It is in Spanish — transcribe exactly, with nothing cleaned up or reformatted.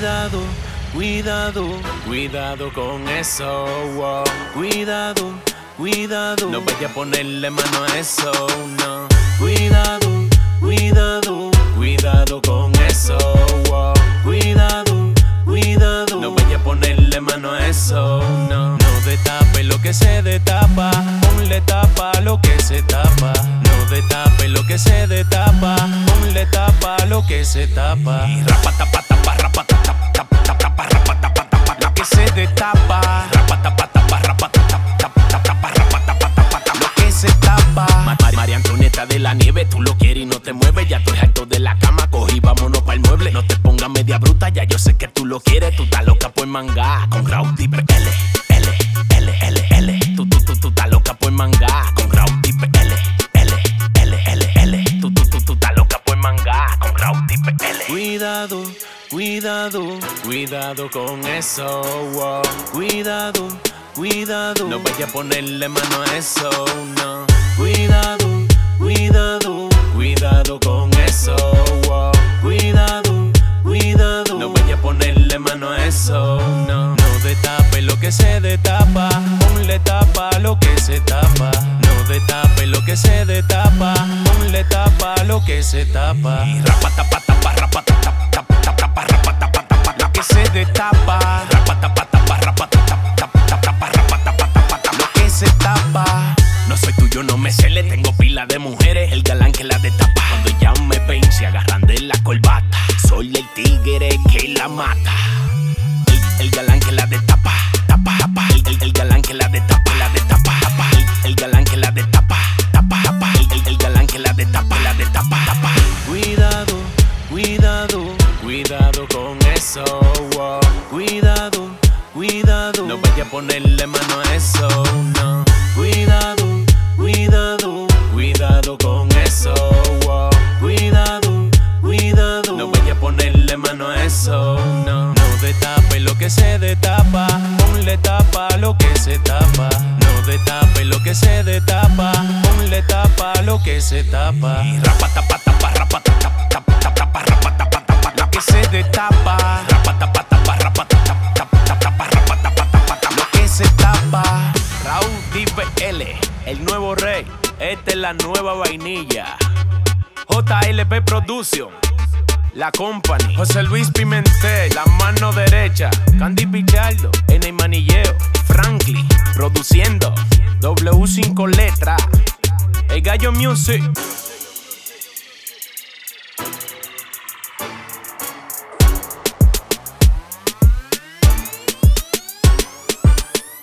Cuidado, cuidado, cuidado con eso, wow. Cuidado, cuidado, no vaya a ponerle mano a eso, no. Cuidado, cuidado, cuidado con eso, wow. Cuidado, cuidado, no vaya a ponerle mano a eso, no. No destape lo que se destapa, ponle tapa lo que se tapa. No destape lo que se destapa, ponle tapa lo que se tapa. Y rapa tapa tapa rapa tapa tapa tapa rapa tapa tapa lo que se destapa. Rapa tapa tapa rapa tapa tapa tapa rapa tapa tapa lo que se tapa. María Antonieta de la Nieve, tú lo quieres y no te mueves. Ya estoy harto de la cama, cogí, vámonos pa'l mueble. No te pongas media bruta, ya yo sé que tú lo quieres. Tú estás loca por manga con Rowdy P L, L, L, L, L. Tú, tú, tú, tú estás loca por manga con Rowdy P L, L, L, L, L. Tú, tú, tú, tú estás loca por manga con Rowdy P L. Cuidado, cuidado, cuidado con eso, wow. Cuidado, cuidado, no vaya a ponerle mano a eso, no. Cuidado, cuidado, cuidado con eso, wow. Cuidado, cuidado, no vaya a ponerle mano a eso, no. No destape lo que se destapa, ponle tapa lo que se tapa. No destape lo que se destapa, ponle tapa lo que se tapa. Y rapa tapa tapa rapa tapa tapa tapa rapa tapa tapa lo que se destapa. Rapa tapa tapa rapa tapa tapa tapa rapa tapa tapa lo que se tapa. No soy tuyo, no me cele, tengo pila de mujeres, el galán que la destapa. Cuando ya me ven, se agarran de la corbata. Soy el tigre que la mata. El, el galán que la destapa, tapa, tapa. El, el, el galán que la destapa, la destapa, tapa. El, el galán que la destapa, tapa, tapa. El, el, el galán que la destapa, la destapa, tapa. Cuidado, cuidado, cuidado con eso, wow. Cuidado, cuidado, no vaya a ponerle mano a eso, no. Cuidado, cuidado, cuidado con eso, wow. Cuidado, cuidado, no vaya a ponerle mano a eso, no. No destape lo que se destapa, ponle tapa lo que se tapa. No destape lo que se destapa, ponle tapa lo que se tapa. Y rapa tapa tapa rapa tapa tapa tapa rapa tapa tapa lo que se destapa. Rapa tapa tapa rapa tapa tapa tapa rapa tapa tapa lo que se tapa. Rowdy P L, el nuevo rey, esta es la nueva vainilla. J L P Production, La Company, José Luis Pimentel, la mano derecha, Candy Pichardo, en el manilleo, Franklin, produciendo, W cinco letras, el Gallo Music.